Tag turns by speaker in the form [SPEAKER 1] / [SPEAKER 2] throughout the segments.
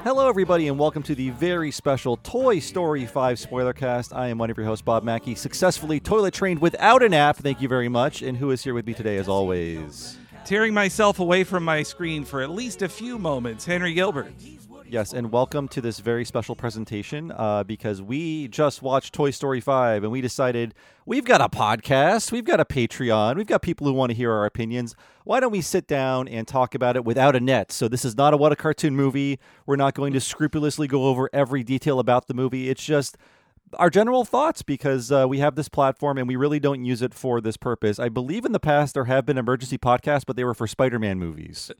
[SPEAKER 1] Hello, everybody, and welcome to the very special Toy Story 5 spoiler cast. I am one of your hosts, Bob Mackey, successfully toilet trained without an app. Thank you very much. And who is here with me today, as always?
[SPEAKER 2] Tearing myself away from my screen for at least a few moments, Henry Gilbert.
[SPEAKER 1] Yes, and welcome to this very special presentation because we just watched Toy Story 5 and we decided we've got a podcast, we've got a Patreon, we've got people who want to hear our opinions. Why don't we sit down and talk about it without a net? So this is not a What a Cartoon movie. We're not going to scrupulously go over every detail about the movie. It's just our general thoughts because we have this platform and we really don't use it for this purpose. I believe in the past there have been emergency podcasts, but they were for Spider-Man movies.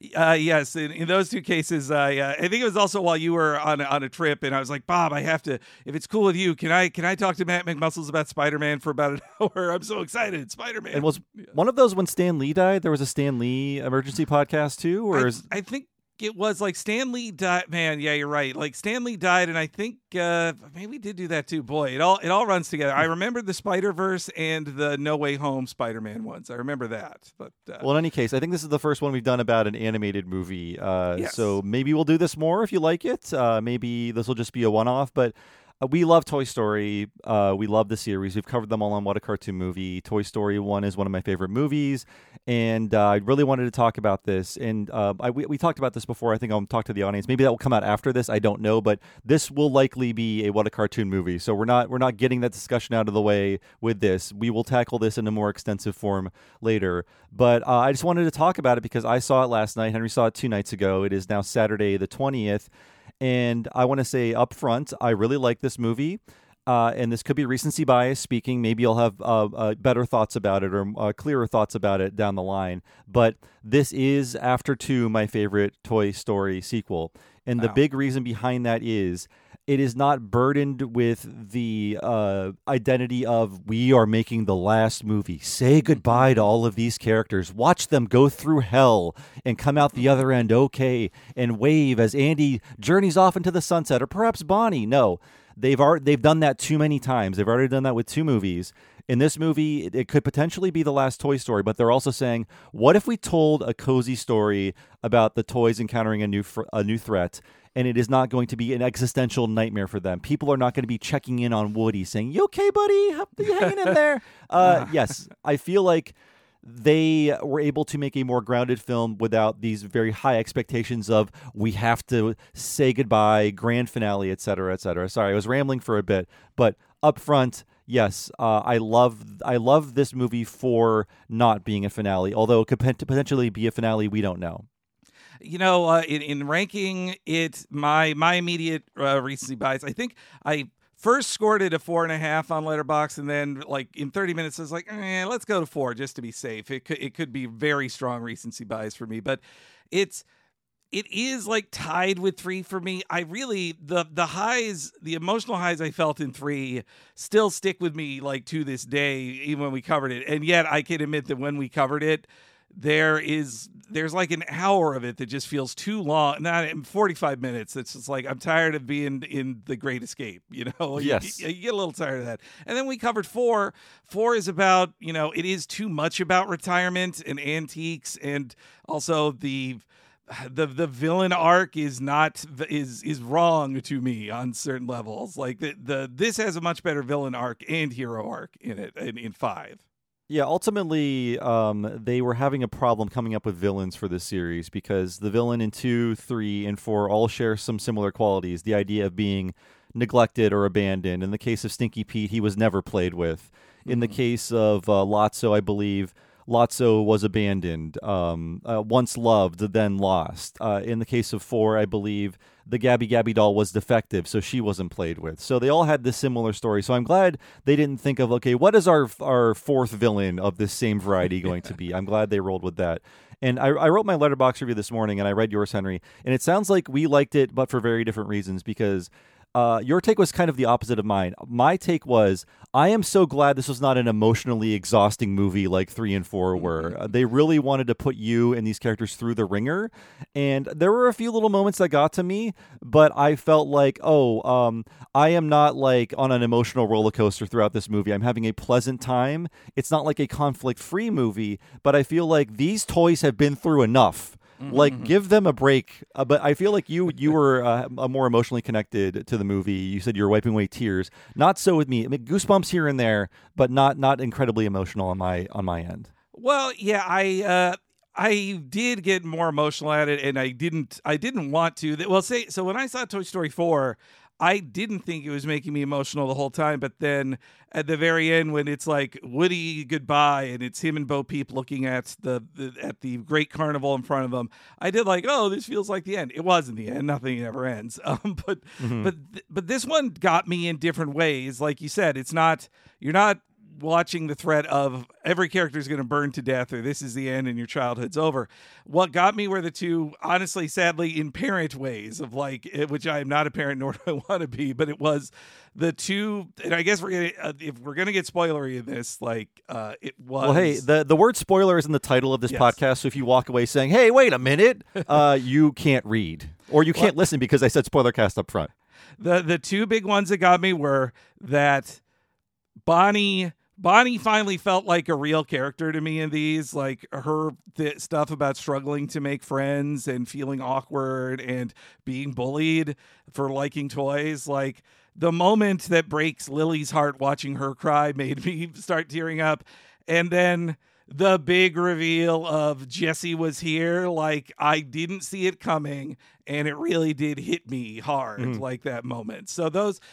[SPEAKER 2] Yes, in those two cases, I think it was also while you were on a trip, and I was like, Bob, I have to, if it's cool with you, can I talk to Matt McMuscles about Spider-Man for about an hour? I'm so excited, Spider-Man.
[SPEAKER 1] And was one of those when Stan Lee died? There was a Stan Lee emergency podcast too, or
[SPEAKER 2] I think it was like Stan Lee died. Man, yeah, you're right. Like Stan Lee died, and I think maybe we did do that too. Boy, it all runs together. I remember the Spider-Verse and the No Way Home Spider-Man ones. I remember that. But
[SPEAKER 1] well, in any case, I think this is the first one we've done about an animated movie.
[SPEAKER 2] Yes.
[SPEAKER 1] So maybe we'll do this more if you like it. Maybe this will just be a one-off, but we love Toy Story. We love the series. We've covered them all on What a Cartoon Movie. Toy Story 1 is one of my favorite movies, and I really wanted to talk about this. And we talked about this before. I think I'll talk to the audience. Maybe that will come out after this. I don't know, but this will likely be a What a Cartoon Movie. So we're not getting that discussion out of the way with this. We will tackle this in a more extensive form later. But I just wanted to talk about it because I saw it last night. Henry saw it 2 nights ago. It is now Saturday the 20th. And I want to say up front, I really like this movie, and this could be recency bias speaking. Maybe I'll have better thoughts about it or clearer thoughts about it down the line. But this is, after 2, my favorite Toy Story sequel. And the big reason behind that is it is not burdened with the identity of we are making the last movie. Say goodbye to all of these characters. Watch them go through hell and come out the other end okay and wave as Andy journeys off into the sunset, or perhaps Bonnie. No, they've done that too many times. They've already done that with 2 movies. In this movie, it could potentially be the last Toy Story, but they're also saying, what if we told a cozy story about the toys encountering a new threat, and it is not going to be an existential nightmare for them? People are not going to be checking in on Woody saying, "You okay, buddy? How you hanging in there?" Yes, I feel like they were able to make a more grounded film without these very high expectations of we have to say goodbye, grand finale, etc., etc. Sorry, I was rambling for a bit, but up front, yes, I love this movie for not being a finale, although it could potentially be a finale. We don't know.
[SPEAKER 2] You know, in ranking it, my immediate recency bias, I think I first scored it a 4.5 on Letterboxd, and then like in 30 minutes I was like, let's go to 4 just to be safe. It could be very strong recency bias for me, but it is like tied with 3 for me. I really the highs, the emotional highs I felt in 3 still stick with me like to this day, even when we covered it. And yet I can admit that when we covered it, there's like an hour of it that just feels too long. Not 45 minutes. It's just like I'm tired of being in The Great Escape. You know,
[SPEAKER 1] yes,
[SPEAKER 2] you get a little tired of that. And then we covered 4. 4 is about, you know, it is too much about retirement and antiques, and also the villain arc is wrong to me on certain levels. Like this has a much better villain arc and hero arc in it in 5.
[SPEAKER 1] Yeah, ultimately, they were having a problem coming up with villains for this series because the villain in 2, 3, and 4 all share some similar qualities. The idea of being neglected or abandoned. In the case of Stinky Pete, he was never played with. In the case of Lotso, I believe Lotso was abandoned, once loved, then lost. In the case of 4, I believe the Gabby Gabby doll was defective, so she wasn't played with. So they all had this similar story. So I'm glad they didn't think of, okay, what is our 4th villain of this same variety going to be? I'm glad they rolled with that. And I wrote my Letterboxd review this morning, and I read yours, Henry, and it sounds like we liked it, but for very different reasons, because your take was kind of the opposite of mine. My take was, I am so glad this was not an emotionally exhausting movie like 3 and 4 were. They really wanted to put you and these characters through the ringer. And there were a few little moments that got to me, but I felt like, I am not like on an emotional roller coaster throughout this movie. I'm having a pleasant time. It's not like a conflict-free movie, but I feel like these toys have been through enough. Like, give them a break. But I feel like you were more emotionally connected to the movie. You said you were wiping away tears. Not so with me. I mean, goosebumps here and there, but not incredibly emotional on my end.
[SPEAKER 2] Well, yeah, I did get more emotional at it, and I didn't want to. Well, so when I saw Toy Story 4, I didn't think it was making me emotional the whole time, but then at the very end, when it's like Woody goodbye, and it's him and Bo Peep looking at the great carnival in front of them, I did like, oh, this feels like the end. It wasn't the end. Nothing ever ends. But this one got me in different ways. Like you said, you're not watching the threat of every character is going to burn to death or this is the end and your childhood's over. What got me were the two, honestly, sadly, in parent ways of like, which I am not a parent nor do I want to be, but it was the two, and I guess if we're going to get spoilery in this, like it was.
[SPEAKER 1] Well, hey, the word spoiler is in the title of this podcast, so if you walk away saying, hey, wait a minute, you can't read or you can't listen because I said spoiler cast up front.
[SPEAKER 2] The two big ones that got me were that Bonnie finally felt like a real character to me in these, like her stuff about struggling to make friends and feeling awkward and being bullied for liking toys. Like the moment that breaks Lily's heart watching her cry made me start tearing up. And then the big reveal of Jessie was here, like I didn't see it coming, and it really did hit me hard, like that moment. So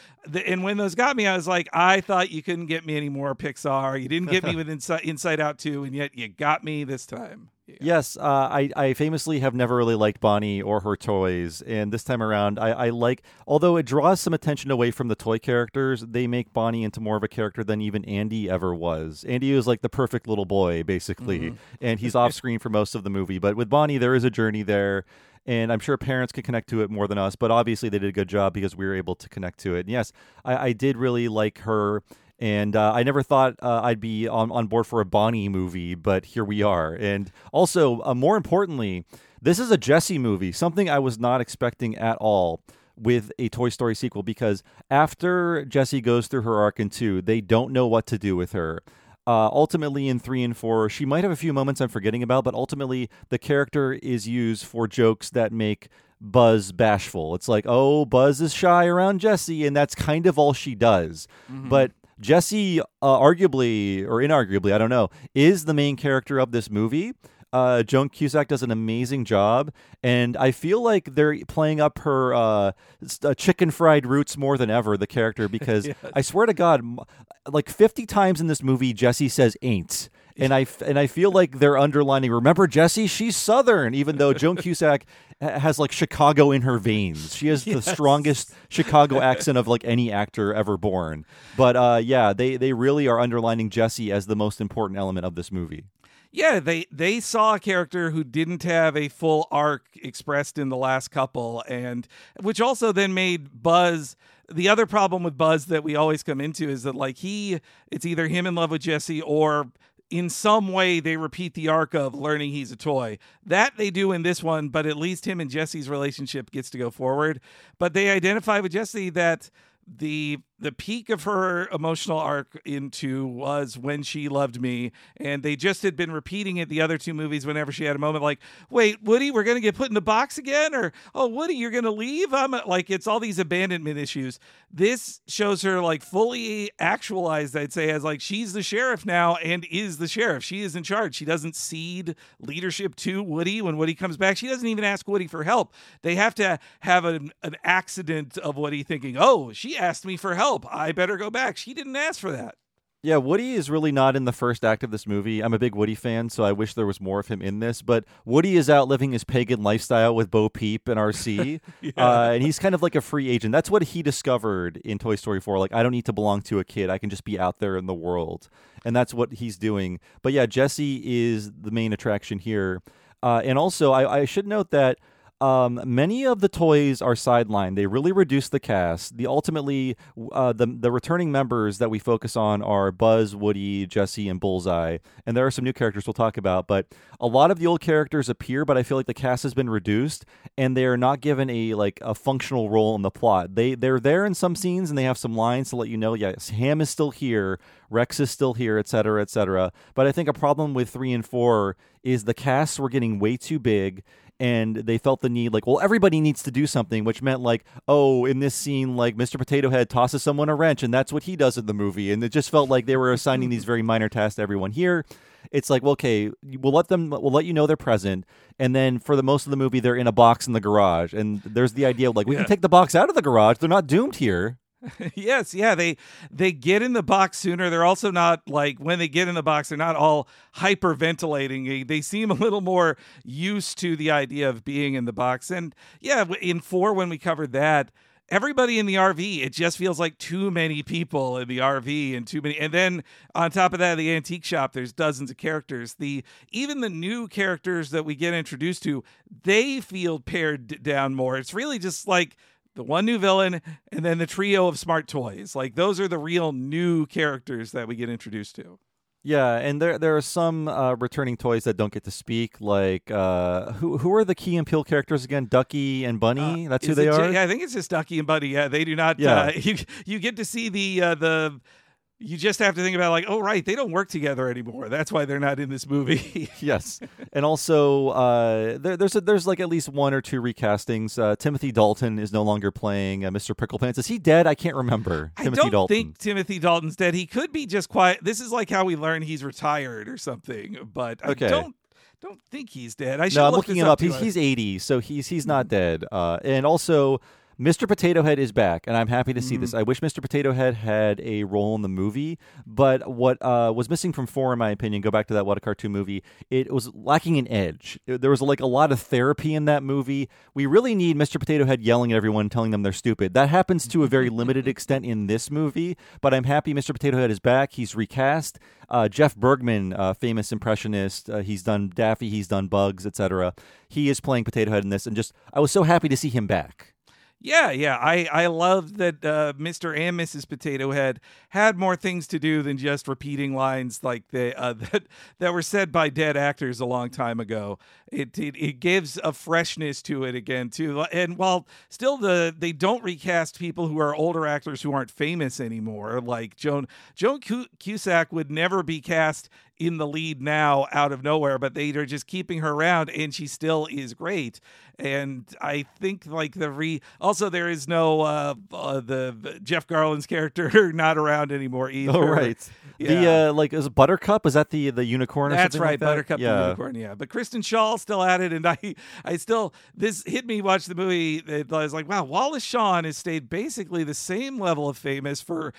[SPEAKER 2] and when those got me, I was like, I thought you couldn't get me any more Pixar. You didn't get me with Inside Out 2, and yet you got me this time. Yeah.
[SPEAKER 1] Yes, I famously have never really liked Bonnie or her toys, and this time around, I like, although it draws some attention away from the toy characters, they make Bonnie into more of a character than even Andy ever was. Andy was like the perfect little boy, basically, and he's off screen for most of the movie, but with Bonnie, there is a journey there, and I'm sure parents could connect to it more than us, but obviously they did a good job because we were able to connect to it. And yes, I did really like her. And I never thought I'd be on board for a Bonnie movie, but here we are. And also, more importantly, this is a Jessie movie, something I was not expecting at all with a Toy Story sequel, because after Jessie goes through her arc in 2, they don't know what to do with her. Ultimately, in 3 and 4, she might have a few moments I'm forgetting about, but ultimately, the character is used for jokes that make Buzz bashful. It's like, oh, Buzz is shy around Jessie, and that's kind of all she does. But Jessie, arguably or inarguably, I don't know, is the main character of this movie. Joan Cusack does an amazing job, and I feel like they're playing up her chicken fried roots more than ever, the character, because yes. I swear to God, like 50 times in this movie, Jessie says ain't. And I feel like they're underlining, remember Jessie? She's Southern, even though Joan Cusack has like Chicago in her veins. She has the strongest Chicago accent of like any actor ever born. But yeah, they really are underlining Jessie as the most important element of this movie.
[SPEAKER 2] Yeah, they saw a character who didn't have a full arc expressed in the last couple, and which also then made Buzz. The other problem with Buzz that we always come into is that like it's either him in love with Jessie or in some way they repeat the arc of learning he's a toy. That they do in this one, but at least him and Jessie's relationship gets to go forward. But they identify with Jessie that the peak of her emotional arc into was when she loved me, and they just had been repeating it the other two movies whenever she had a moment like, wait, Woody, we're gonna get put in the box again, or oh, Woody, you're gonna leave. Like it's all these abandonment issues. This shows her like fully actualized, I'd say, as like she's the sheriff now and is the sheriff. She is in charge. She doesn't cede leadership to Woody when Woody comes back. She doesn't even ask Woody for help. They have to have an accident of Woody thinking, oh, she asked me for help, I better go back. She didn't ask for that.
[SPEAKER 1] Yeah, Woody is really not in the first act of this movie. I'm a big Woody fan, so I wish there was more of him in this. But Woody is out living his pagan lifestyle with Bo Peep and RC, and he's kind of like a free agent. That's what he discovered in Toy Story 4. Like, I don't need to belong to a kid. I can just be out there in the world. And that's what he's doing. But yeah, Jessie is the main attraction here. And also, I should note that many of the toys are sidelined. They really reduce the cast. Ultimately, the returning members that we focus on are Buzz, Woody, Jessie, and Bullseye. And there are some new characters we'll talk about. But a lot of the old characters appear, but I feel like the cast has been reduced, and they're not given a functional role in the plot. They're there in some scenes, and they have some lines to let you know, yes, Ham is still here, Rex is still here, etc., etc. But I think a problem with 3 and 4 is the casts were getting way too big, and they felt the need, like, well, everybody needs to do something, which meant like, oh, in this scene, like Mr. Potato Head tosses someone a wrench, and that's what he does in the movie, and it just felt like they were assigning these very minor tasks to everyone. Here it's like, well, okay, we'll let you know they're present, and then for the most of the movie they're in a box in the garage, and there's the idea of like, we can take the box out of the garage, they're not doomed here.
[SPEAKER 2] Yes, yeah, they get in the box sooner. They're also not like, when they get in the box, they're not all hyperventilating. They seem a little more used to the idea of being in the box. And yeah, in 4, when we covered that, everybody in the RV, it just feels like too many people in the RV and too many. And then on top of that, the antique shop, there's dozens of characters. Even the new characters that we get introduced to, they feel pared down more. It's really just like the one new villain, and then the trio of smart toys. Like, those are the real new characters that we get introduced to.
[SPEAKER 1] Yeah, and there are some returning toys that don't get to speak. Like, who are the Key and Peele characters again? Ducky and Bunny. That's who they are.
[SPEAKER 2] Yeah, I think it's just Ducky and Bunny. Yeah, they do not.
[SPEAKER 1] Yeah.
[SPEAKER 2] You get to see the. You just have to think about, like, oh, right, they don't work together anymore. That's why they're not in this movie.
[SPEAKER 1] Yes. And also, there's like at least 1 or 2 recastings. Timothy Dalton is no longer playing Mr. Pricklepants. Is he dead? I can't remember.
[SPEAKER 2] I don't think Timothy Dalton's dead. He could be just quiet. This is like how we learn he's retired or something. But I don't think he's dead.
[SPEAKER 1] I'm looking it up. He's 80, so he's not dead. And also, Mr. Potato Head is back, and I'm happy to see this. I wish Mr. Potato Head had a role in the movie, but what was missing from 4, in my opinion, go back to that What a Cartoon Movie, it was lacking an edge. There was like a lot of therapy in that movie. We really need Mr. Potato Head yelling at everyone, telling them they're stupid. That happens to a very limited extent in this movie, but I'm happy Mr. Potato Head is back. He's recast. Jeff Bergman, famous impressionist, he's done Daffy, he's done Bugs, etc. He is playing Potato Head in this, and I was so happy to see him back.
[SPEAKER 2] Yeah. I love that Mr. and Mrs. Potato Head had more things to do than just repeating lines like that were said by dead actors a long time ago. It gives a freshness to it again too. And while still they don't recast people who are older actors who aren't famous anymore, like Joan Cusack would never be cast in the lead now out of nowhere, but they are just keeping her around, and she still is great. And I think like also there is no the Jeff Garland's character not around anymore either.
[SPEAKER 1] Oh right, yeah. The is Buttercup? Is that the unicorn? Or
[SPEAKER 2] That's
[SPEAKER 1] something
[SPEAKER 2] right,
[SPEAKER 1] like that?
[SPEAKER 2] Buttercup the unicorn. Yeah, but Kristen Shaw still at it, and I still, this hit me. Watch the movie. I was like, wow, Wallace Shawn has stayed basically the same level of famous for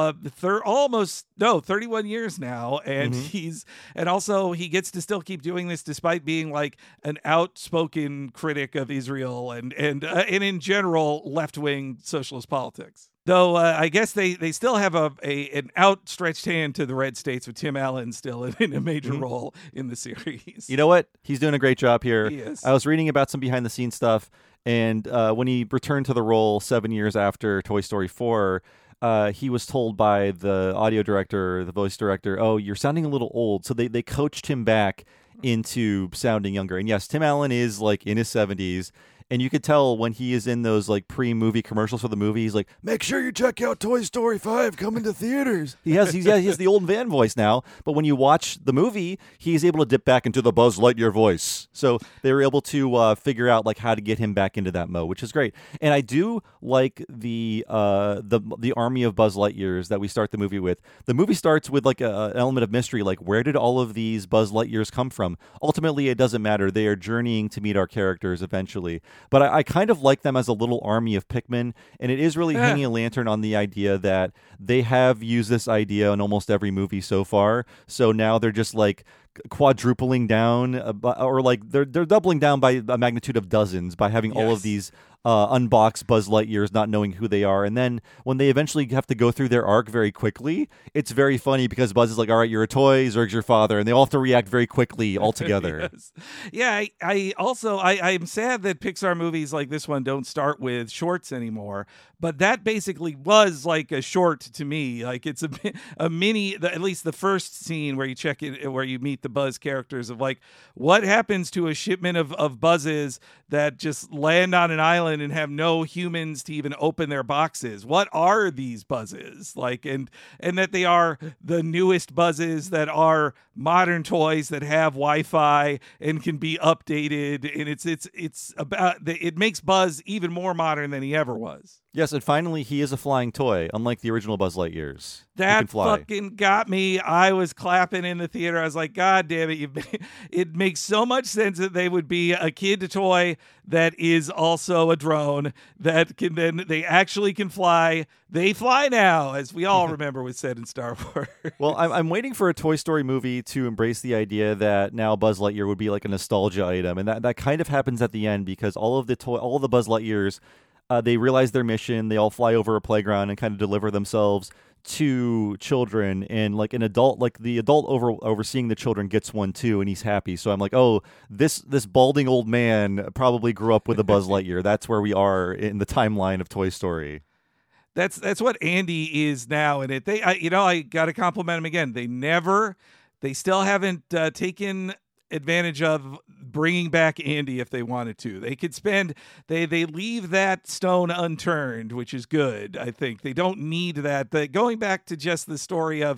[SPEAKER 2] 31 years now, and and also he gets to still keep doing this despite being like an outspoken critic of Israel and in general left-wing socialist politics. Though I guess they still have an outstretched hand to the red states with Tim Allen still in a major role in the series.
[SPEAKER 1] You know what? He's doing a great job here.
[SPEAKER 2] He is.
[SPEAKER 1] I was reading about some behind-the-scenes stuff, and when he returned to the role 7 years after Toy Story 4, he was told by the audio director, the voice director, oh, you're sounding a little old. So they coached him back into sounding younger. And yes, Tim Allen is like in his 70s. And you could tell when he is in those like pre-movie commercials for the movie, he's like, make sure you check out Toy Story 5 coming to theaters. He has the old van voice now, but when you watch the movie, he's able to dip back into the Buzz Lightyear voice. So they were able to figure out like how to get him back into that mode, which is great. And I do like the army of Buzz Lightyears that we start the movie with. The movie starts with like an element of mystery, like where did all of these Buzz Lightyears come from? Ultimately, it doesn't matter. They are journeying to meet our characters eventually. But I kind of like them as a little army of Pikmin, and it is really hanging a lantern on the idea that they have used this idea in almost every movie so far. So now they're just like quadrupling down, or like they're doubling down by a magnitude of dozens by having all of these unboxed Buzz Lightyears, not knowing who they are. And then when they eventually have to go through their arc very quickly, it's very funny because Buzz is like, all right, you're a toy, Zurg's your father, and they all have to react very quickly all together.
[SPEAKER 2] Yes. Yeah, I'm sad that Pixar movies like this one don't start with shorts anymore, but that basically was like a short to me. Like it's a mini, at least the first scene where you check it, where you meet the Buzz characters of like what happens to a shipment of Buzzes that just land on an island and have no humans to even open their boxes. What are these buzzes like? And that they are the newest buzzes that are modern toys that have Wi-Fi and can be updated. And it's about it makes Buzz even more modern than he ever was.
[SPEAKER 1] Yes, and finally, he is a flying toy, unlike the original Buzz Lightyears.
[SPEAKER 2] That fucking got me. I was clapping in the theater. I was like, God damn it. It makes so much sense that they would be a kid toy that is also a drone that can then, they actually can fly. They fly now, as we all remember was said in Star Wars.
[SPEAKER 1] Well, I'm waiting for a Toy Story movie to embrace the idea that now Buzz Lightyear would be like a nostalgia item. And that kind of happens at the end because all of the Buzz Lightyears, they realize their mission. They all fly over a playground and kind of deliver themselves to children, and like an adult, like the adult overseeing the children gets one too, and he's happy. So I'm like, oh, this balding old man probably grew up with a Buzz Lightyear. That's where we are in the timeline of Toy Story.
[SPEAKER 2] That's what Andy is now in it. I got to compliment him again. They still haven't taken advantage of bringing back Andy if they wanted to. They could they leave that stone unturned, which is good. I think they don't need that. Going back to just the story of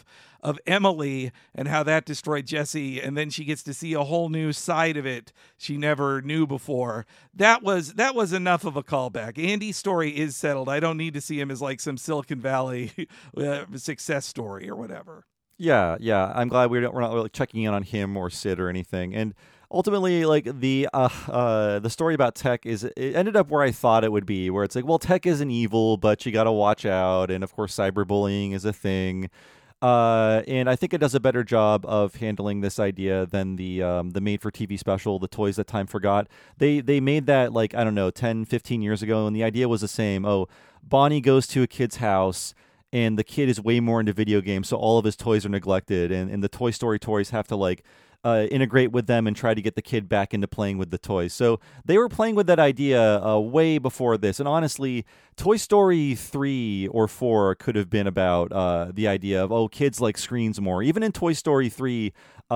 [SPEAKER 2] Emily and how that destroyed Jessie, and then she gets to see a whole new side of it she never knew before. That was enough of a callback. Andy's story is settled. I don't need to see him as like some Silicon Valley success story or whatever.
[SPEAKER 1] Yeah. I'm glad we're not really checking in on him or Sid or anything. And ultimately, like the story about Tech it ended up where I thought it would be, where it's like, well, Tech isn't evil, but you got to watch out, and of course, cyberbullying is a thing. And I think it does a better job of handling this idea than the made-for-TV special, The Toys That Time Forgot. They made that, like, I don't know, 10, 15 years ago, and the idea was the same. Oh, Bonnie goes to a kid's house, and the kid is way more into video games, so all of his toys are neglected, and the Toy Story toys have to, like, integrate with them and try to get the kid back into playing with the toys. So they were playing with that idea way before this. And honestly, Toy Story 3 or 4 could have been about the idea of, oh, kids like screens more. Even in Toy Story 3,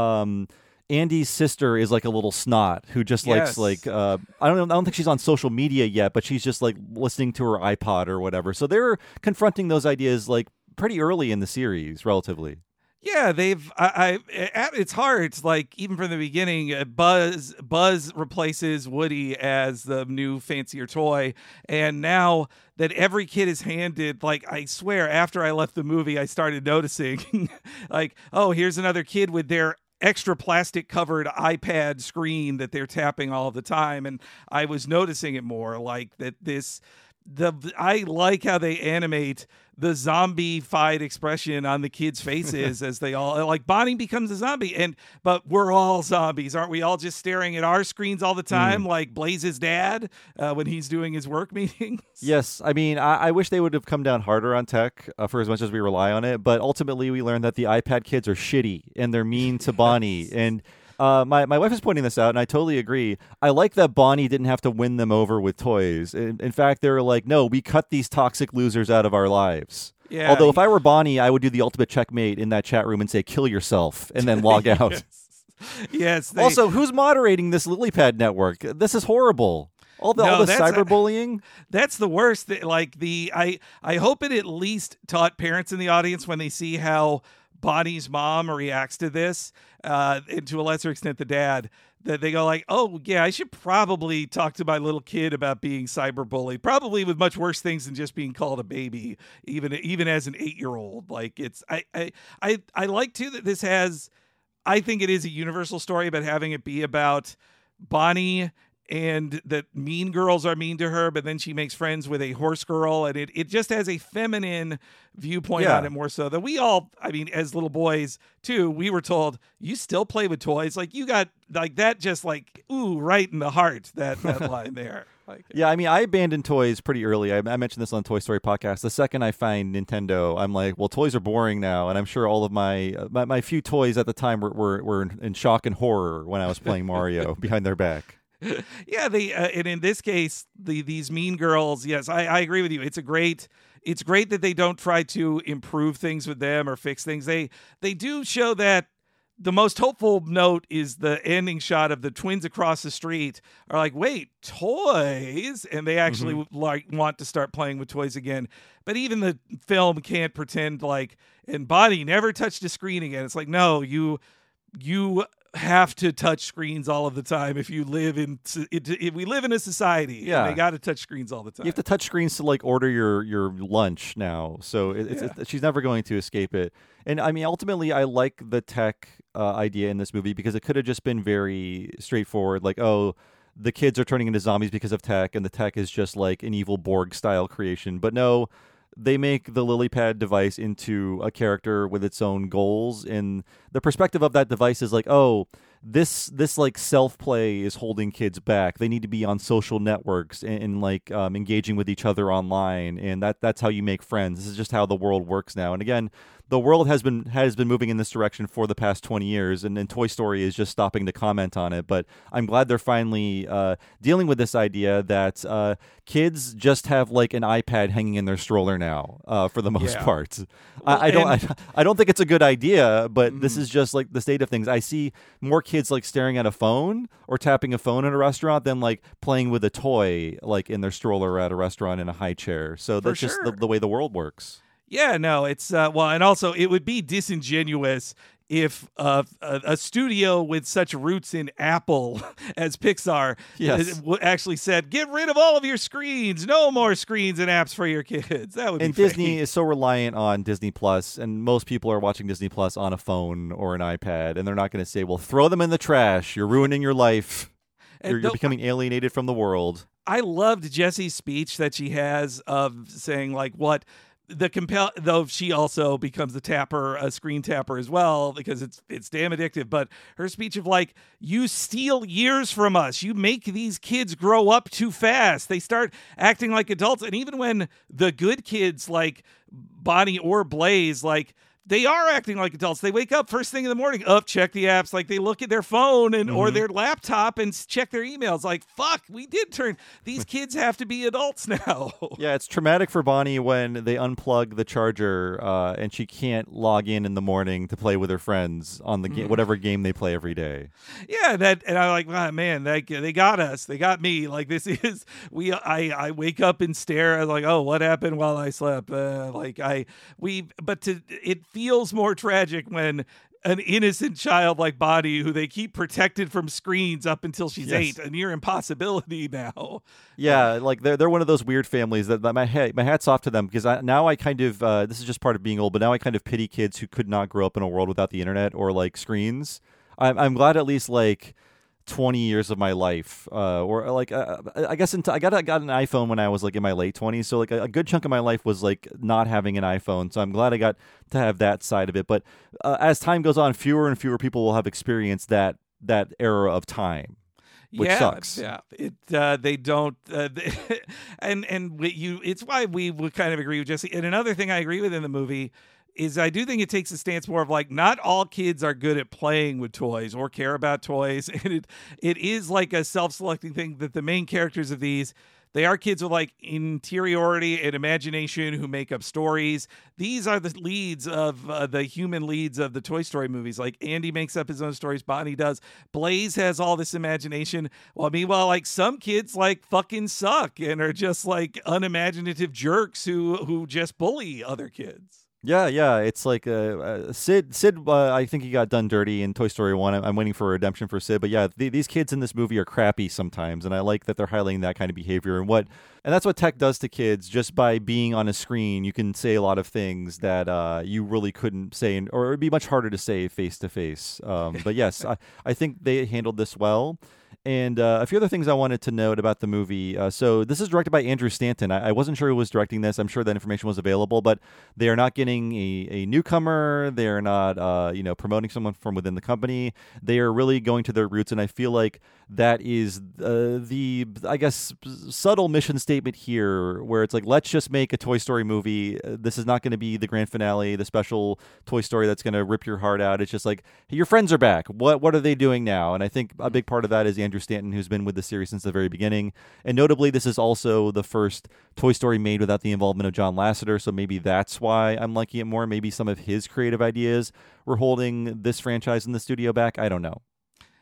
[SPEAKER 1] Andy's sister is like a little snot who just likes like I don't think she's on social media yet, but she's just like listening to her iPod or whatever. So they're confronting those ideas like pretty early in the series, relatively.
[SPEAKER 2] Yeah, it's hard. It's like even from the beginning, Buzz replaces Woody as the new fancier toy, and now that every kid is handed, like, I swear, after I left the movie, I started noticing, like, oh, here's another kid with their extra plastic covered iPad screen that they're tapping all the time, and I was noticing it more, like that I like how they animate the zombie-fied expression on the kids' faces as they all, like, Bonnie becomes a zombie, but we're all zombies, aren't we? All just staring at our screens all the time, like Blaze's dad when he's doing his work meetings.
[SPEAKER 1] Yes, I mean, I wish they would have come down harder on Tech for as much as we rely on it, but ultimately we learned that the iPad kids are shitty and they're mean to Bonnie, and my wife is pointing this out, and I totally agree. I like that Bonnie didn't have to win them over with toys. In fact, they were like, no, we cut these toxic losers out of our lives. Yeah, although if I were Bonnie, I would do the ultimate checkmate in that chat room and say, kill yourself, and then log out.
[SPEAKER 2] Yes.
[SPEAKER 1] Also, who's moderating this LilyPad network? This is horrible. All the cyberbullying.
[SPEAKER 2] That's the worst. Like I hope it at least taught parents in the audience when they see how Bonnie's mom reacts to this, and to a lesser extent the dad, that they go like, oh yeah, I should probably talk to my little kid about being cyberbullied, probably with much worse things than just being called a baby, even as an 8-year-old. Like, it's I like too that this has, I think it is a universal story, but having it be about Bonnie and that mean girls are mean to her, but then she makes friends with a horse girl, and it just has a feminine viewpoint on it more so that we all, I mean, as little boys too, we were told, you still play with toys. Like, you got like that, just like, ooh, right in the heart, that line there. Like,
[SPEAKER 1] yeah, I mean, I abandoned toys pretty early. I mentioned this on the Toy Story podcast. The second I find Nintendo, I'm like, well, toys are boring now. And I'm sure all of my few toys at the time were in shock and horror when I was playing Mario behind their back.
[SPEAKER 2] Yeah, and in this case, these mean girls. Yes, I agree with you. It's great that they don't try to improve things with them or fix things. They do show that the most hopeful note is the ending shot of the twins across the street are like, wait, toys? And they actually like want to start playing with toys again. But even the film can't pretend like, and Bonnie never touched a screen again. It's like, no, you have to touch screens all of the time if you live in if we live in a society.
[SPEAKER 1] Yeah,
[SPEAKER 2] they got to touch screens all the time.
[SPEAKER 1] You have to touch screens to like order your lunch now, so she's never going to escape it. And I mean, ultimately, I like the tech idea in this movie because it could have just been very straightforward, like, oh, the kids are turning into zombies because of tech, and the tech is just like an evil Borg style creation. But no, they make the lily pad device into a character with its own goals, and the perspective of that device is like, oh, this like self-play is holding kids back. They need to be on social networks and like engaging with each other online, and that's how you make friends. This is just how the world works now. And again, the world has been moving in this direction for the past 20 years, and Toy Story is just stopping to comment on it. But I'm glad they're finally dealing with this idea that kids just have like an iPad hanging in their stroller now, for the most part.
[SPEAKER 2] Well,
[SPEAKER 1] I don't think it's a good idea, but this is just like the state of things. I see more kids like staring at a phone or tapping a phone in a restaurant than like playing with a toy like in their stroller at a restaurant in a high chair. So that's just the way the world works.
[SPEAKER 2] Yeah, no, it's well, and also it would be disingenuous if a studio with such roots in Apple as Pixar actually said, get rid of all of your screens, no more screens and apps for your kids. That would be
[SPEAKER 1] Disney is so reliant on Disney Plus, and most people are watching Disney Plus on a phone or an iPad, and they're not going to say, well, throw them in the trash. You're ruining your life. You're becoming alienated from the world.
[SPEAKER 2] I loved Jessie's speech that she has of saying, like, what though she also becomes a screen tapper as well, because it's damn addictive. But her speech of like, you steal years from us. You make these kids grow up too fast. They start acting like adults. And even when the good kids like Bonnie or Blaze, like, they are acting like adults. They wake up first thing in the morning, check the apps. Like, they look at their phone or their laptop and check their emails. Like, fuck, we did turn. These kids have to be adults now.
[SPEAKER 1] Yeah, it's traumatic for Bonnie when they unplug the charger and she can't log in the morning to play with her friends on the game, whatever game they play every day.
[SPEAKER 2] Yeah, and I'm like, oh, man, they got us. They got me. Like, this is I wake up and stare. I was like, oh, what happened while I slept? It feels more tragic when an innocent child like Bonnie, who they keep protected from screens up until she's 8, a near impossibility now.
[SPEAKER 1] Yeah, like they're one of those weird families that my hat's off to them, because I kind of this is just part of being old, but now I kind of pity kids who could not grow up in a world without the internet or like screens. I'm glad at least like 20 years of my life, or like I guess I got an iPhone when I was like in my late 20s, so like a good chunk of my life was like not having an iPhone. So I'm glad I got to have that side of it. But as time goes on, fewer and fewer people will have experienced that era of time, which sucks.
[SPEAKER 2] Yeah, they don't, it's why we would kind of agree with Jesse. And another thing I agree with in the movie is I do think it takes a stance more of like, not all kids are good at playing with toys or care about toys. And it is like a self-selecting thing that the main characters of these, they are kids with like interiority and imagination who make up stories. These are the leads of the human leads of the Toy Story movies. Like, Andy makes up his own stories. Bonnie does. Blaze has all this imagination. Well, meanwhile, like, some kids like fucking suck and are just like unimaginative jerks who just bully other kids.
[SPEAKER 1] Yeah, it's like Sid. I think he got done dirty in Toy Story 1. I'm waiting for redemption for Sid. But yeah, these kids in this movie are crappy sometimes, and I like that they're highlighting that kind of behavior. And that's what tech does to kids. Just by being on a screen, you can say a lot of things that you really couldn't say, or it'd be much harder to say face to face. But yes, I think they handled this well. And a few other things I wanted to note about the movie. So this is directed by Andrew Stanton. I wasn't sure who was directing this. I'm sure that information was available, but they are not getting a newcomer. They are not promoting someone from within the company. They are really going to their roots, and I feel like that is the, I guess, subtle mission statement here, where it's like, let's just make a Toy Story movie. This is not going to be the grand finale, the special Toy Story that's going to rip your heart out. It's just like, hey, your friends are back. What are they doing now? And I think a big part of that is Andrew Andrew Stanton, who's been with the series since the very beginning. And notably, this is also the first Toy Story made without the involvement of John Lasseter, so maybe that's why I'm liking it more. Maybe some of his creative ideas were holding this franchise in the studio back. I don't know.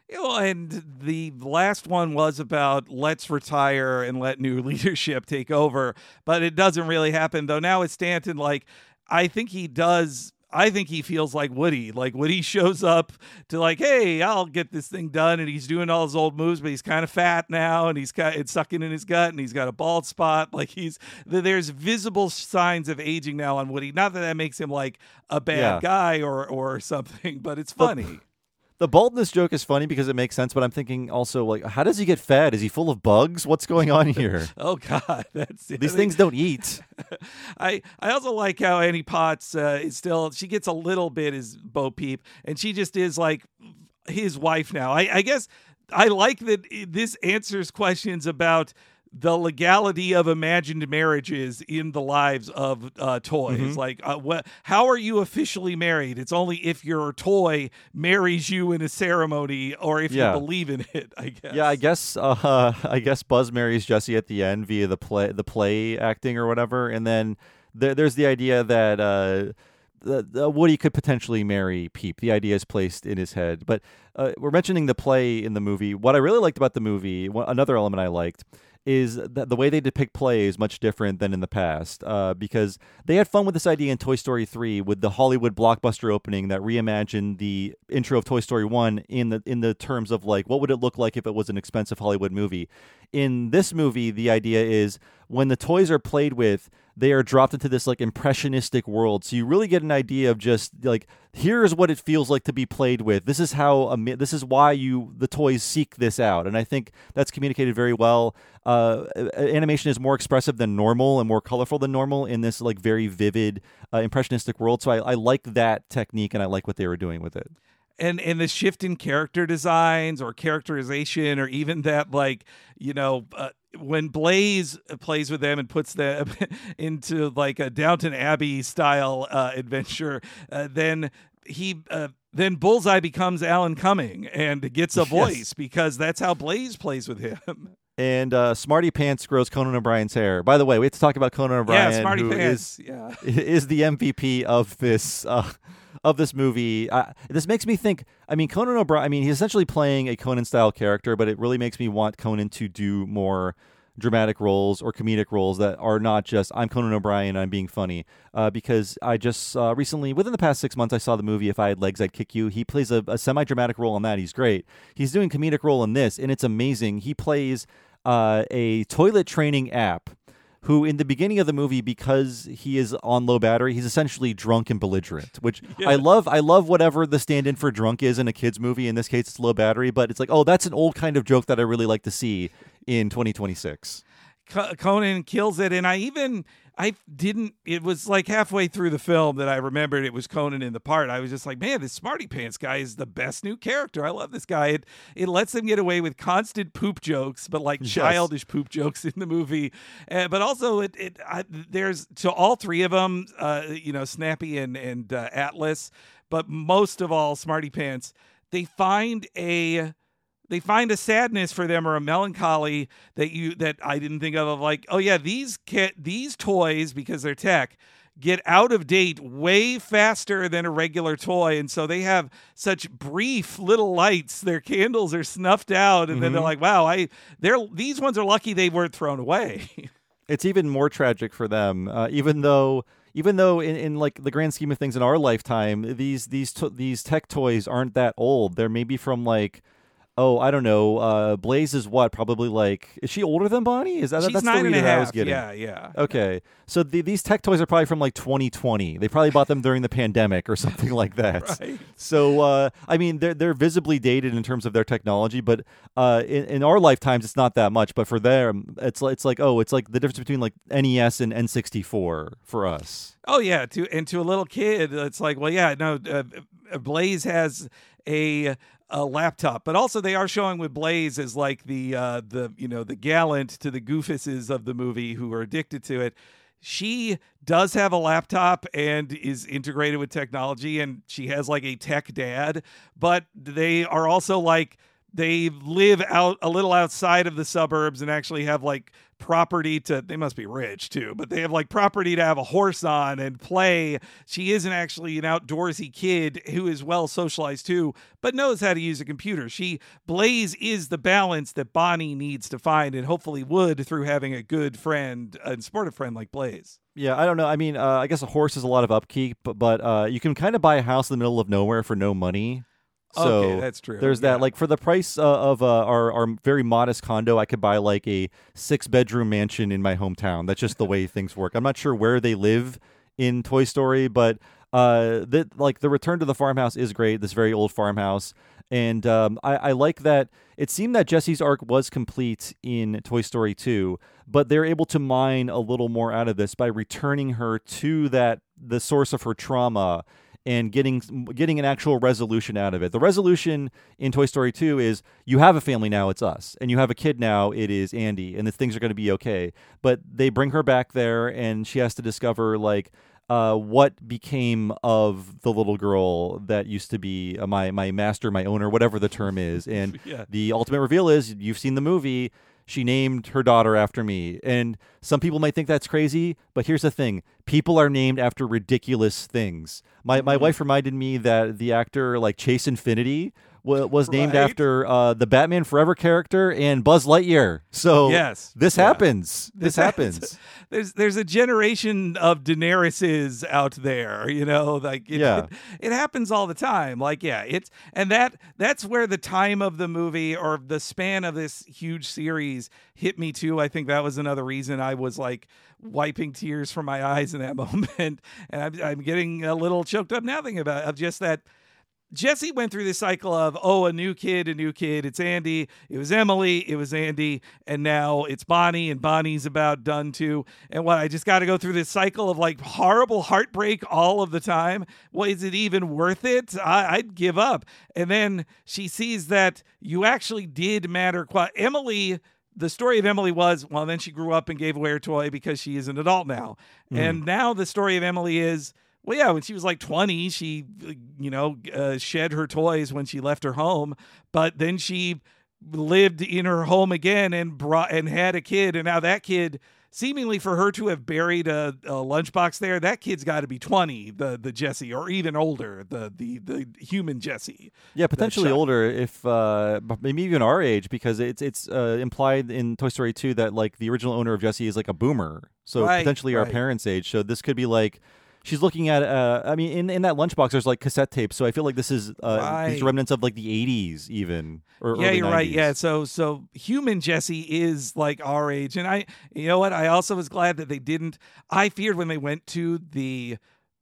[SPEAKER 2] And the last one was about let's retire and let new leadership take over, but it doesn't really happen. Though now with Stanton, like, I think he feels like Woody. Like, Woody shows up to like, hey, I'll get this thing done, and he's doing all his old moves, but he's kind of fat now, and it's sucking in his gut, and he's got a bald spot. Like, there's visible signs of aging now on Woody. Not that makes him like a bad guy or something, but it's funny.
[SPEAKER 1] The baldness joke is funny because it makes sense, but I'm thinking also, like, how does he get fat? Is he full of bugs? What's going on here?
[SPEAKER 2] Oh, God.
[SPEAKER 1] These things don't eat.
[SPEAKER 2] I also like how Annie Potts she gets a little bit as Bo Peep, and she just is like his wife now. I guess I like that this answers questions about the legality of imagined marriages in the lives of toys.
[SPEAKER 1] Mm-hmm.
[SPEAKER 2] Like, how are you officially married? It's only if your toy marries you in a ceremony, or if you believe in it, I guess.
[SPEAKER 1] Yeah, I guess Buzz marries Jessie at the end via the play acting or whatever, and then there's the idea that Woody could potentially marry Peep. The idea is placed in his head, but we're mentioning the play in the movie. What I really liked about the movie, another element I liked, is that the way they depict play is much different than in the past, because they had fun with this idea in Toy Story 3 with the Hollywood blockbuster opening that reimagined the intro of Toy Story 1 in the terms of, like, what would it look like if it was an expensive Hollywood movie. In this movie, the idea is when the toys are played with, they are dropped into this like impressionistic world. So you really get an idea of just like, here's what it feels like to be played with. This is why the toys seek this out. And I think that's communicated very well. Animation is more expressive than normal and more colorful than normal in this like very vivid impressionistic world. So I like that technique, and I like what they were doing with it.
[SPEAKER 2] And the shift in character designs or characterization, or even that, like, when Blaze plays with them and puts them into like a Downton Abbey style adventure, then Bullseye becomes Alan Cumming and gets a voice because that's how Blaze plays with him.
[SPEAKER 1] And Smarty Pants grows Conan O'Brien's hair. By the way, we have to talk about Conan O'Brien,
[SPEAKER 2] Smarty
[SPEAKER 1] who
[SPEAKER 2] Pants.
[SPEAKER 1] is the MVP of this movie. This makes me think, Conan O'Brien, he's essentially playing a Conan-style character, but it really makes me want Conan to do more dramatic roles or comedic roles that are not just, I'm Conan O'Brien and I'm being funny. Because I just recently, within the past 6 months, I saw the movie If I Had Legs, I'd Kick You. He plays a semi-dramatic role in that. He's great. He's doing comedic role in this, and it's amazing. He plays a toilet training app who in the beginning of the movie, because he is on low battery, he's essentially drunk and belligerent, which I love. I love whatever the stand-in for drunk is in a kid's movie. In this case, it's low battery, but it's like, oh, that's an old kind of joke that I really like to see in 2026.
[SPEAKER 2] Conan kills it, and it was like halfway through the film that I remembered it was Conan in the part. I was just like, man, this Smarty Pants guy is the best new character. I love this guy. It lets them get away with constant poop jokes, but like childish poop jokes in the movie. But also, there's to all three of them, Snappy and Atlas, but most of all, Smarty Pants. They find a sadness for them, or a melancholy that I didn't think of like, oh yeah, these toys, because they're tech, get out of date way faster than a regular toy, and so they have such brief little lights. Their candles are snuffed out, and then they're like, wow, these ones are lucky they weren't thrown away.
[SPEAKER 1] It's even more tragic for them, even though in like the grand scheme of things in our lifetime, these tech toys aren't that old. They're maybe from like, I don't know. Blaze is what? Probably like, is she older than Bonnie? She's
[SPEAKER 2] that's 9.5. I was getting. Yeah.
[SPEAKER 1] Okay. So these tech toys are probably from like 2020. They probably bought them during the pandemic or something like that.
[SPEAKER 2] Right.
[SPEAKER 1] So, they're visibly dated in terms of their technology, but in our lifetimes, it's not that much. But for them, it's like the difference between like NES and N64 for us.
[SPEAKER 2] Oh, yeah. To a little kid, it's like, well, yeah, no, Blaze has a laptop, but also they are showing with Blaze as like the gallant to the goofuses of the movie who are addicted to it. She does have a laptop and is integrated with technology, and she has like a tech dad, but they are also like they live out a little outside of the suburbs and actually have like property they must be rich too, but they have like property to have a horse on and play. She isn't actually an outdoorsy kid who is well socialized too, but knows how to use a computer. Blaze is the balance that Bonnie needs to find, and hopefully would through having a good friend and supportive friend like Blaze.
[SPEAKER 1] Yeah, I don't know. I mean, I guess a horse is a lot of upkeep, but you can kind of buy a house in the middle of nowhere for no money. So
[SPEAKER 2] okay, that's true.
[SPEAKER 1] There's that. Like for the price of our very modest condo, I could buy like a 6-bedroom mansion in my hometown. That's just the way things work. I'm not sure where they live in Toy Story, but the return to the farmhouse is great. This very old farmhouse, and I like that. It seemed that Jessie's arc was complete in Toy Story 2, but they're able to mine a little more out of this by returning her to the source of her trauma and getting an actual resolution out of it. The resolution in Toy Story 2 is you have a family now, it's us. And you have a kid now, it is Andy. And things are going to be okay. But they bring her back there and she has to discover like what became of the little girl that used to be my master, my owner, whatever the term is. And
[SPEAKER 2] Yeah.
[SPEAKER 1] The ultimate reveal is, you've seen the movie, she named her daughter after me. And some people might think that's crazy, but here's the thing. People are named after ridiculous things. My wife reminded me that the actor like Chase Infinity was named
[SPEAKER 2] Right.
[SPEAKER 1] after the Batman Forever character and Buzz Lightyear. So
[SPEAKER 2] Yes.
[SPEAKER 1] this
[SPEAKER 2] Yeah.
[SPEAKER 1] happens. This happens.
[SPEAKER 2] There's a generation of Daenerys's out there, like it happens all the time. Like, yeah, that's where the time of the movie or the span of this huge series hit me too. I think that was another reason I was like wiping tears from my eyes in that moment. And I'm getting a little choked up now thinking about it, of just that. Jessie went through this cycle of, a new kid, it's Andy, it was Emily, it was Andy, and now it's Bonnie, and Bonnie's about done too. And I just got to go through this cycle of like horrible heartbreak all of the time. Well, is it even worth it? I'd give up. And then she sees that you actually did matter. Emily, the story of Emily was, then she grew up and gave away her toy because she is an adult now. And now the story of Emily is, well, yeah, when she was like 20, she, shed her toys when she left her home, but then she lived in her home again and had a kid. And now that kid, seemingly for her to have buried a lunchbox there, that kid's got to be 20, the Jessie, or even older, the human Jessie.
[SPEAKER 1] Yeah, potentially older, if maybe even our age, because it's implied in Toy Story 2 that like the original owner of Jessie is like a boomer, so potentially our parents' age. So this could be like. She's looking at, in that lunchbox, there's like cassette tapes. So I feel like this is these remnants of like the 80s even. Or
[SPEAKER 2] yeah, you're
[SPEAKER 1] 90s.
[SPEAKER 2] right. Yeah. So human Jessie is like our age. And you know what? I also was glad that they didn't. I feared when they went to the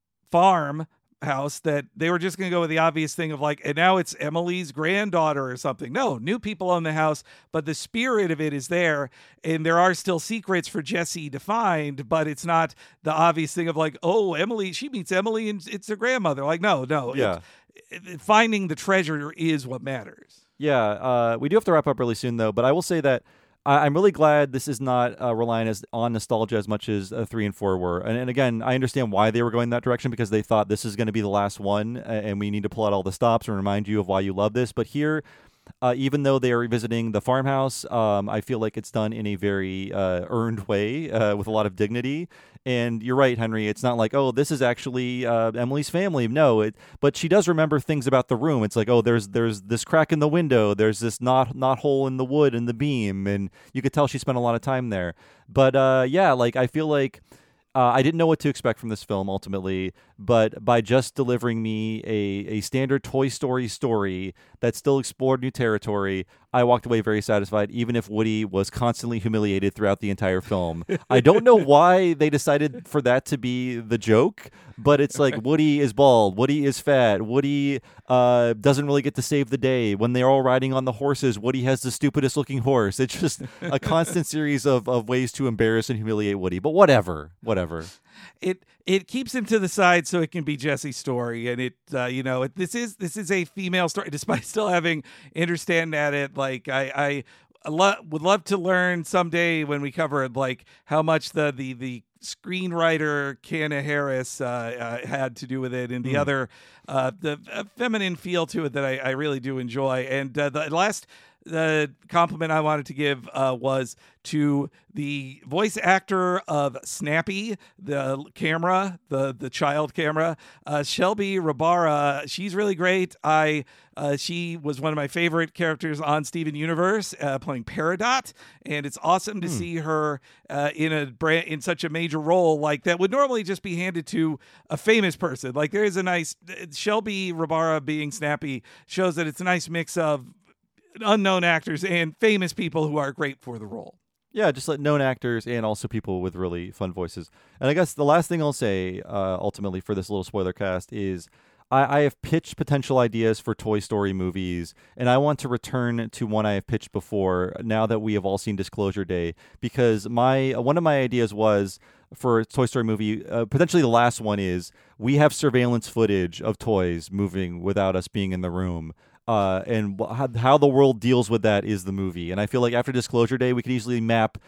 [SPEAKER 2] farm house that they were just going to go with the obvious thing of like, and now it's Emily's granddaughter or something. No, new people own the house, but the spirit of it is there, and there are still secrets for Jessie to find, but it's not the obvious thing of like, Emily, she meets Emily and it's her grandmother. Like, no.
[SPEAKER 1] Yeah.
[SPEAKER 2] Finding the treasure is what matters.
[SPEAKER 1] Yeah, we do have to wrap up really soon though, but I will say that I'm really glad this is not relying on nostalgia as much as 3 and 4 were. And again, I understand why they were going that direction, because they thought this is going to be the last one and we need to pull out all the stops and remind you of why you love this. But here, even though they are revisiting the farmhouse, I feel like it's done in a very earned way with a lot of dignity. And you're right, Henry. It's not like, this is actually Emily's family. No, but she does remember things about the room. It's like, there's this crack in the window. There's this knot hole in the wood and the beam. And you could tell she spent a lot of time there. But I feel like I didn't know what to expect from this film ultimately, but by just delivering me a standard Toy Story story that still explored new territory, I walked away very satisfied, even if Woody was constantly humiliated throughout the entire film. I don't know why they decided for that to be the joke, but it's like Woody is bald, Woody is fat, Woody doesn't really get to save the day. When they're all riding on the horses, Woody has the stupidest looking horse. It's just a constant series of ways to embarrass and humiliate Woody, but whatever.
[SPEAKER 2] It keeps him to the side so it can be Jessie's story, and this is a female story, despite still having Understand at it. Like I would love to learn someday when we cover it, like how much the screenwriter Kiana Harris had to do with it, and the other the feminine feel to it that I really do enjoy. And the last compliment I wanted to give was to the voice actor of Snappy, the camera, the child camera, Shelby Rabara. She's really great. She was one of my favorite characters on Steven Universe, playing Peridot, and it's awesome to see her in such a major role like that would normally just be handed to a famous person. Like there is a nice Shelby Rabara being Snappy shows that it's a nice mix of unknown actors and famous people who are great for the role.
[SPEAKER 1] Yeah, just like known actors and also people with really fun voices. And I guess the last thing I'll say, ultimately, for this little spoiler cast is I have pitched potential ideas for Toy Story movies, and I want to return to one I have pitched before now that we have all seen Disclosure Day, because one of my ideas was for a Toy Story movie, potentially the last one is, we have surveillance footage of toys moving without us being in the room. And how the world deals with that is the movie. And I feel like after Disclosure Day, we could easily map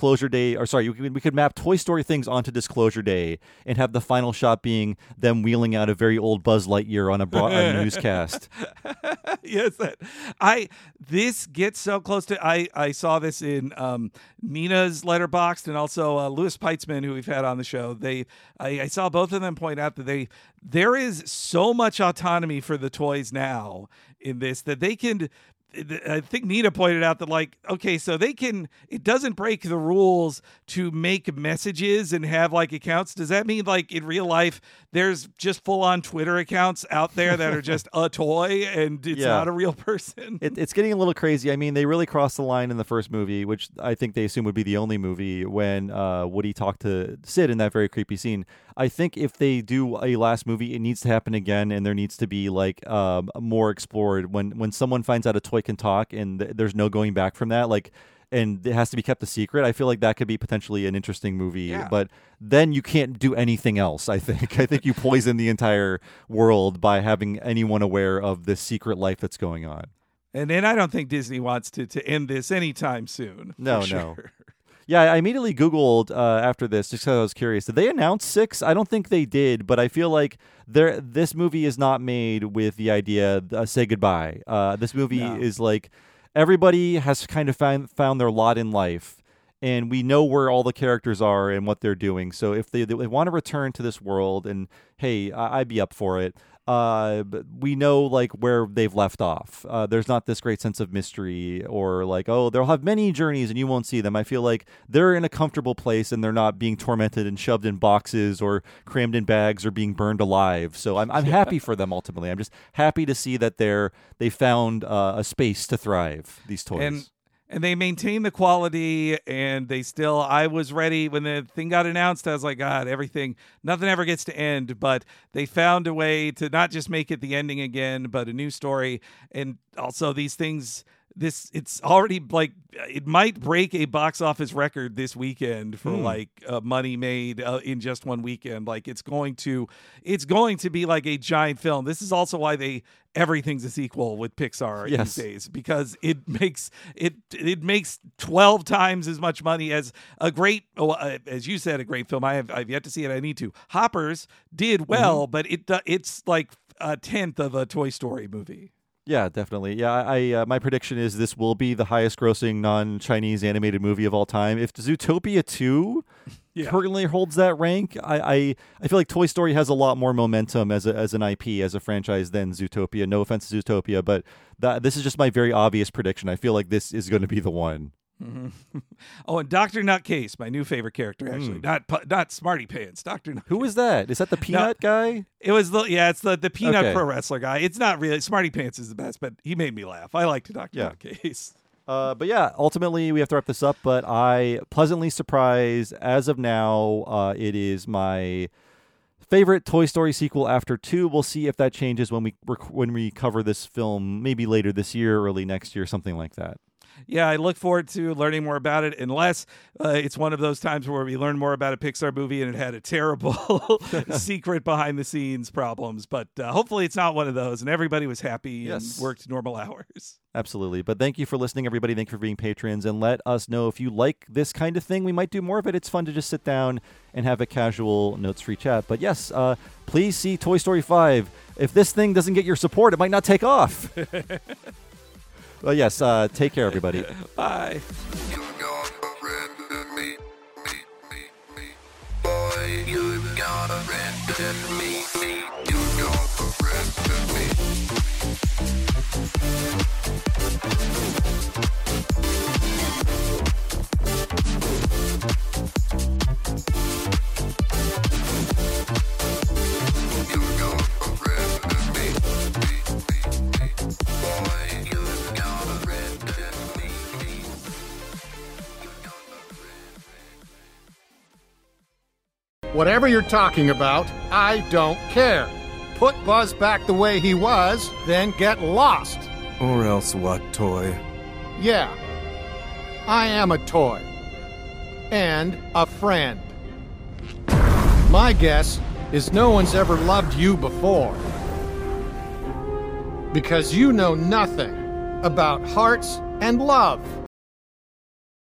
[SPEAKER 1] we could map Toy Story things onto Disclosure Day and have the final shot being them wheeling out a very old Buzz Lightyear on a newscast.
[SPEAKER 2] Yes, this gets so close to. I saw this in Nina's Letterboxd and also Louis Peitzman, who we've had on the show. I saw both of them point out that there is so much autonomy for the toys now in this that they can. I think Nina pointed out that, like, okay, so it doesn't break the rules to make messages and have like accounts. Does that mean like in real life there's just full on Twitter accounts out there that are just a toy and it's not a real person?
[SPEAKER 1] It's getting a little crazy. I mean, they really crossed the line in the first movie, which I think they assume would be the only movie, when Woody talked to Sid in that very creepy scene. I think if they do a last movie, it needs to happen again, and there needs to be like more explored when someone finds out a toy can talk and there's no going back from that, like, and it has to be kept a secret. I feel like that could be potentially an interesting movie, but then you can't do anything else. I think you poison the entire world by having anyone aware of this secret life that's going on.
[SPEAKER 2] And then I don't think Disney wants to end this anytime soon.
[SPEAKER 1] No.
[SPEAKER 2] Sure.
[SPEAKER 1] Yeah, I immediately Googled after this just because I was curious. Did they announce 6? I don't think they did, but I feel like this movie is not made with the idea, say goodbye. This movie is like, everybody has kind of found their lot in life, and we know where all the characters are and what they're doing. So if they want to return to this world, and hey, I'd be up for it. But we know like where they've left off. There's not this great sense of mystery, or like, oh, they'll have many journeys and you won't see them. I feel like they're in a comfortable place and they're not being tormented and shoved in boxes or crammed in bags or being burned alive. So I'm happy for them ultimately. I'm just happy to see that they found a space to thrive, these toys.
[SPEAKER 2] And they maintain the quality, and I was ready when the thing got announced. I was like, God, nothing ever gets to end. But they found a way to not just make it the ending again, but a new story. And also these things, it's already like, it might break a box office record this weekend for like money made in just one weekend. Like it's going to be like a giant film. This is also why everything's a sequel with Pixar these days, because it makes 12 times as much money as a great, as you said, a great film. I've yet to see it. I need to. Hoppers did well, but it's like a tenth of a Toy Story movie.
[SPEAKER 1] Yeah, definitely. Yeah, I my prediction is this will be the highest grossing non-Chinese animated movie of all time. If Zootopia 2 currently holds that rank, I feel like Toy Story has a lot more momentum as an IP, as a franchise, than Zootopia. No offense to Zootopia, but this is just my very obvious prediction. I feel like this is going to be the one.
[SPEAKER 2] Mm-hmm. Oh, and Dr. Nutcase, my new favorite character, actually. Not Smarty Pants, Dr. Nutcase.
[SPEAKER 1] Who is that? Is that the Peanut guy?
[SPEAKER 2] It was it's the Peanut pro wrestler guy. It's not really. Smarty Pants is the best, but he made me laugh. I liked Dr. Nutcase.
[SPEAKER 1] But yeah, ultimately we have to wrap this up, but I pleasantly surprised. As of now, it is my favorite Toy Story sequel after 2. We'll see if that changes when we cover this film, maybe later this year, early next year, something like that.
[SPEAKER 2] Yeah, I look forward to learning more about it, unless it's one of those times where we learn more about a Pixar movie and it had a terrible secret behind the scenes problems. But hopefully it's not one of those, and everybody was happy and worked normal hours.
[SPEAKER 1] Absolutely. But thank you for listening, everybody. Thank you for being patrons. And let us know if you like this kind of thing. We might do more of it. It's fun to just sit down and have a casual notes-free chat. But yes, please see Toy Story 5. If this thing doesn't get your support, it might not take off. Well, yes, take care, everybody.
[SPEAKER 2] Bye.
[SPEAKER 3] Whatever you're talking about, I don't care. Put Buzz back the way he was, then get lost.
[SPEAKER 4] Or else what, Toy?
[SPEAKER 3] Yeah, I am a toy. And a friend. My guess is no one's ever loved you before. Because you know nothing about hearts and love.